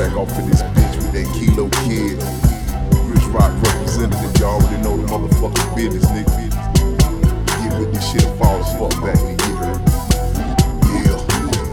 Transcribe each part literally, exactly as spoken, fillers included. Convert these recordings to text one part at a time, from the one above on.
back off in this bitch with that Kilo Kid. Rich Rock representative, y'all already know the motherfucking business, nigga. Get with this shit, fall the fuck back, nigga. You heard? Yeah.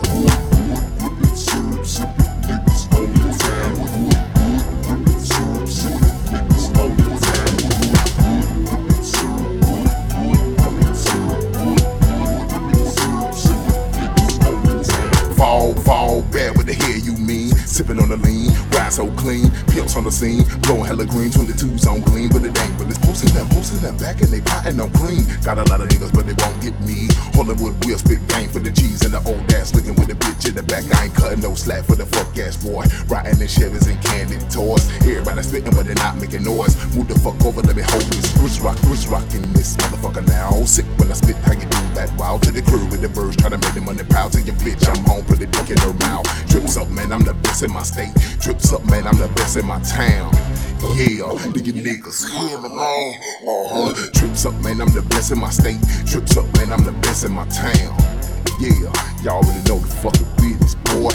Fall, fall, bad with the hair, you mean? Sipping on the lean, ride so clean, pills on the scene, blowing hella green, twenty-twos on gleam, but it ain't. But it's posting them, posting them back and they potting on clean. Got a lot of niggas, but they won't get me. Hollywood will spit game for the G's and the old ass looking with the bitch in the back. I ain't cutting no slack for the fuck ass boy. Riding in Chevys and candy toys. Everybody spitting, but they not making noise. Move the fuck over, let me hold this. Rich rock, rich rockin' this motherfucker now. Sick when I spit, how you do that? Wild to the crew with the birds, try to make the money proud to your bitch. I'm home, put the dick in her mouth. Trips up, man, I'm the best in my state. Trips up, man, I'm the best in my town. Yeah, nigga niggas hear me wrong. Uh-huh. Trips up, man, I'm the best in my state. Trips up, man, I'm the best in my town. Yeah, y'all already know the fucking business, boy.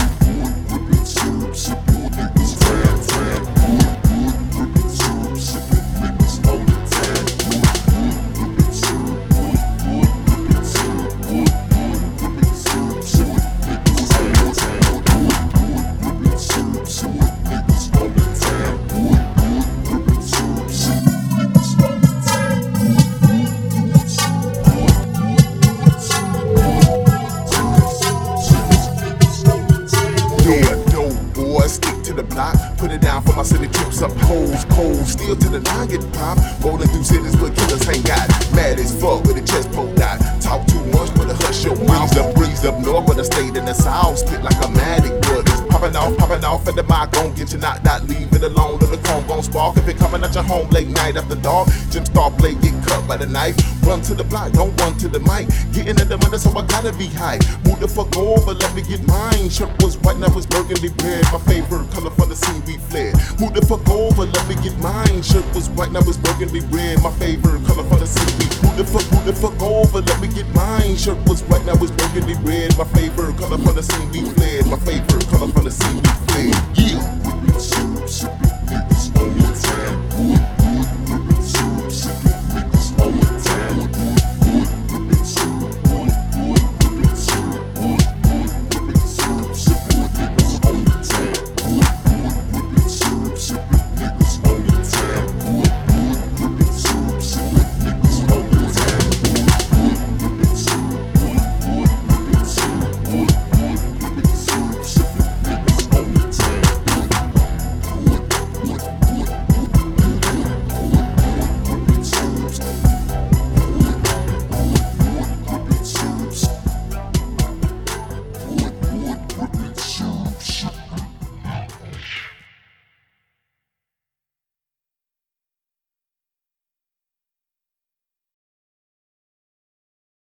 Stick to the block, put it down for my city trips up holes, cold, still to the nine get pop. Rolling through cities where killers ain't got. Mad as fuck with a chest poked out. Talk too much, but a hush your mouth. Breeze up, breeze up north, but I stayed in the south. Spit like a matic, but it's popping off, popping off at the mic. Gon' get you knocked out, leave it alone. Let the cone gon' spark if it coming at your home late night after dark. Jim Star blade get cut by the knife. Run to the block, don't run to the mic. Getting in the money, so I gotta be high. Move the fuck over, let me get mine. Shirt was white, now it's burgundy red. My favorite color from the scene we fled. Move the fuck over, let me get mine. Shirt was white, now it's burgundy red. My favorite color from the scene we Move the fuck, move the fuck over, let me get mine. Shirt was white, now it's burgundy red. My favorite color from the scene we fled. My